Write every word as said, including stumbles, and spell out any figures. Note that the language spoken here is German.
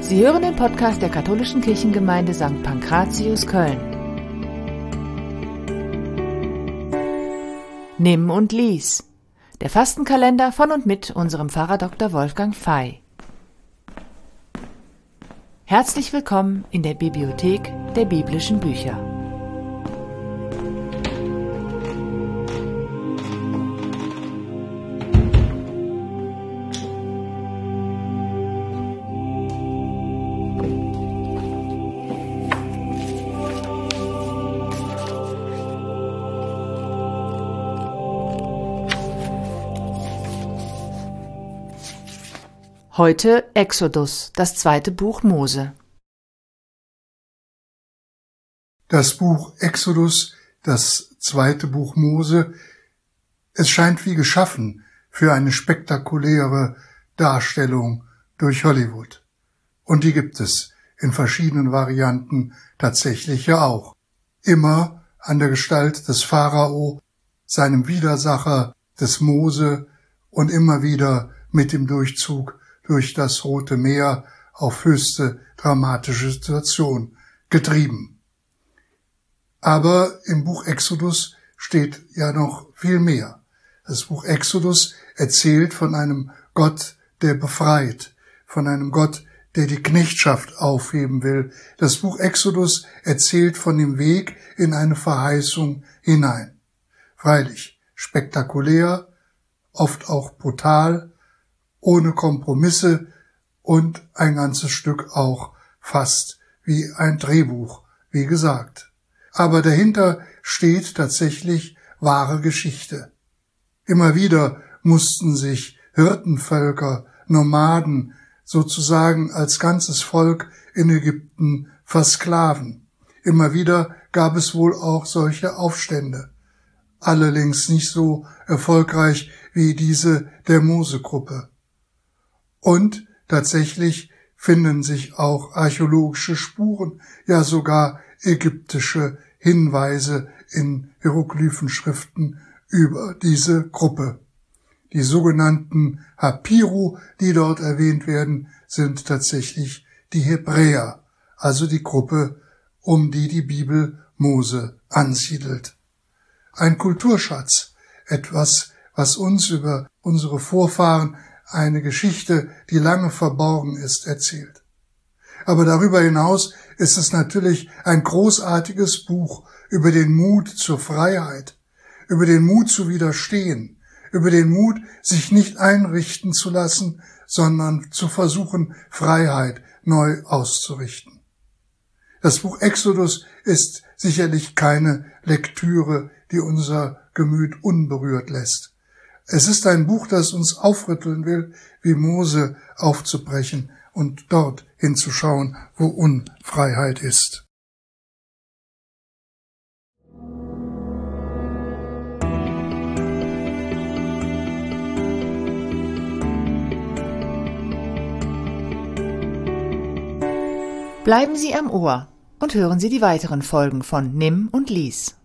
Sie hören den Podcast der Katholischen Kirchengemeinde Sankt Pankratius Köln. Nimm und lies. Der Fastenkalender von und mit unserem Pfarrer Doktor Wolfgang Fey. Herzlich willkommen in der Bibliothek der biblischen Bücher. Heute Exodus, das zweite Buch Mose. Das Buch Exodus, das zweite Buch Mose, es scheint wie geschaffen für eine spektakuläre Darstellung durch Hollywood. Und die gibt es in verschiedenen Varianten tatsächlich ja auch. Immer an der Gestalt des Pharao, seinem Widersacher des Mose und immer wieder mit dem Durchzug durch das Rote Meer auf höchste dramatische Situation getrieben. Aber im Buch Exodus steht ja noch viel mehr. Das Buch Exodus erzählt von einem Gott, der befreit, von einem Gott, der die Knechtschaft aufheben will. Das Buch Exodus erzählt von dem Weg in eine Verheißung hinein. Freilich spektakulär, oft auch brutal, ohne Kompromisse und ein ganzes Stück auch fast wie ein Drehbuch, wie gesagt. Aber dahinter steht tatsächlich wahre Geschichte. Immer wieder mussten sich Hirtenvölker, Nomaden sozusagen als ganzes Volk in Ägypten versklaven. Immer wieder gab es wohl auch solche Aufstände. Allerdings nicht so erfolgreich wie diese der Mose-Gruppe. Und tatsächlich finden sich auch archäologische Spuren, ja sogar ägyptische Hinweise in Hieroglyphenschriften über diese Gruppe. Die sogenannten Hapiru, die dort erwähnt werden, sind tatsächlich die Hebräer, also die Gruppe, um die die Bibel Mose ansiedelt. Ein Kulturschatz, etwas, was uns über unsere Vorfahren eine Geschichte, die lange verborgen ist, erzählt. Aber darüber hinaus ist es natürlich ein großartiges Buch über den Mut zur Freiheit, über den Mut zu widerstehen, über den Mut, sich nicht einrichten zu lassen, sondern zu versuchen, Freiheit neu auszurichten. Das Buch Exodus ist sicherlich keine Lektüre, die unser Gemüt unberührt lässt. Es ist ein Buch, das uns aufrütteln will, wie Mose aufzubrechen und dort hinzuschauen, wo Unfreiheit ist. Bleiben Sie am Ohr und hören Sie die weiteren Folgen von Nimm und lies.